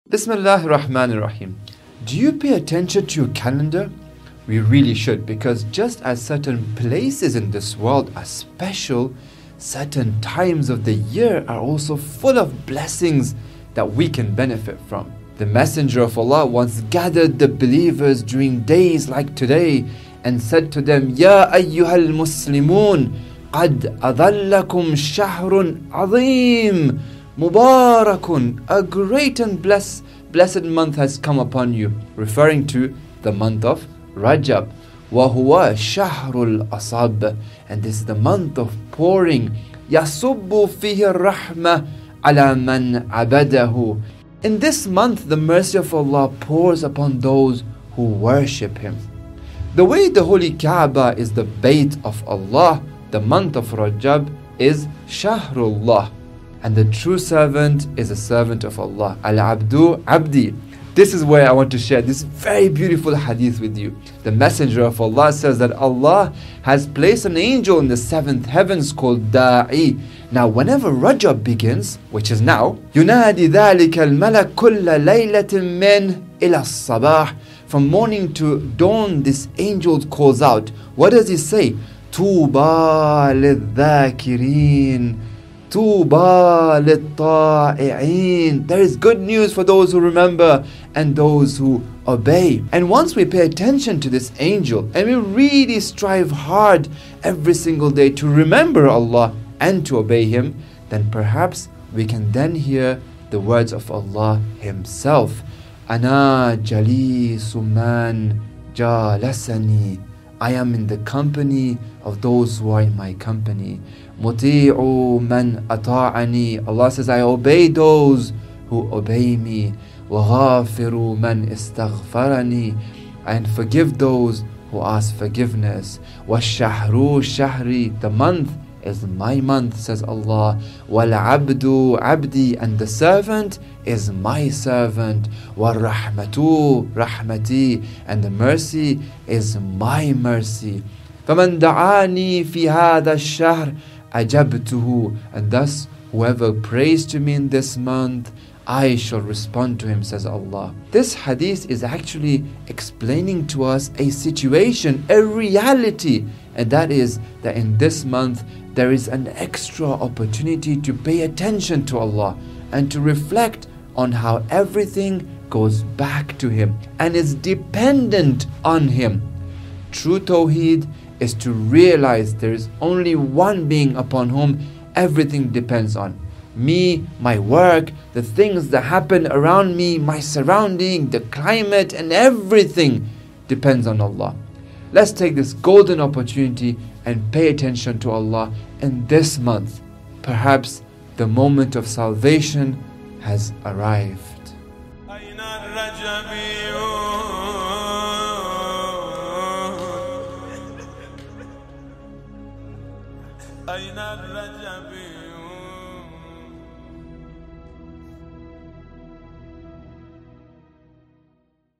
Bismillah ar-Rahman ar-Rahim. Do you pay attention to your calendar? We really should, because just as certain places in this world are special, certain times of the year are also full of blessings that we can benefit from. The Messenger of Allah once gathered the believers during days like today and said to them, Ya ayyuhal muslimun, qad adallakum shahrun azim, mubarakun, a great and blessed month has come upon you, referring to the month of Rajab. وَهُوَ شَهْرُ الْأَصَابِ, and this is the month of pouring. يَصُبُّ فِيهِ الرَّحْمَةِ عَلَى مَنْ عَبَدَهُ. In this month, the mercy of Allah pours upon those who worship Him. The way the Holy Kaaba is the Bayt of Allah, the month of Rajab is Shahrullah, and the true servant is a servant of Allah. Al-Abdu Abdi. This is where I want to share this very beautiful hadith with you. The Messenger of Allah says that Allah has placed an angel in the seventh heavens called Da'i. Now whenever Rajab begins, which is now, يُنَادِ ذَلِكَ الْمَلَكُ كُلَّ لَيْلَةٍ مِّنْ إِلَى الصَّبَاحِ. From morning to dawn, this angel calls out. What does he say? طُوبَى لِلذَّاكِرِينَ Tuba lit-ta'i'in. There is good news for those who remember and those who obey. And once we pay attention to this angel and we really strive hard every single day to remember Allah and to obey Him, then perhaps we can then hear the words of Allah Himself. Ana jalisu man jalasani. I am in the company of those who are in my company. Muti'u man ata'ani. Allah says, I obey those who obey me. Wa ghafiru man istaghfarani. And forgive those who ask forgiveness. Wa shahru shahri. The month is my month, says Allah. Wal abdu abdi. And the servant is my servant. Wa rahmatu rahmati. And the mercy is my mercy. فَمَنْ دَعَانِي فِي هَذَا الشَّهْرِ أَجَبْتُهُ. And thus, whoever prays to me in this month, I shall respond to him, says Allah. This hadith is actually explaining to us a situation, a reality, and that is that in this month, there is an extra opportunity to pay attention to Allah and to reflect on how everything goes back to Him and is dependent on Him. True Tawheed is to realize there is only one being upon whom everything depends on. Me, my work, the things that happen around me, my surrounding, the climate, and everything depends on Allah. Let's take this golden opportunity and pay attention to Allah in this month. Perhaps the moment of salvation has arrived. أين الرجبي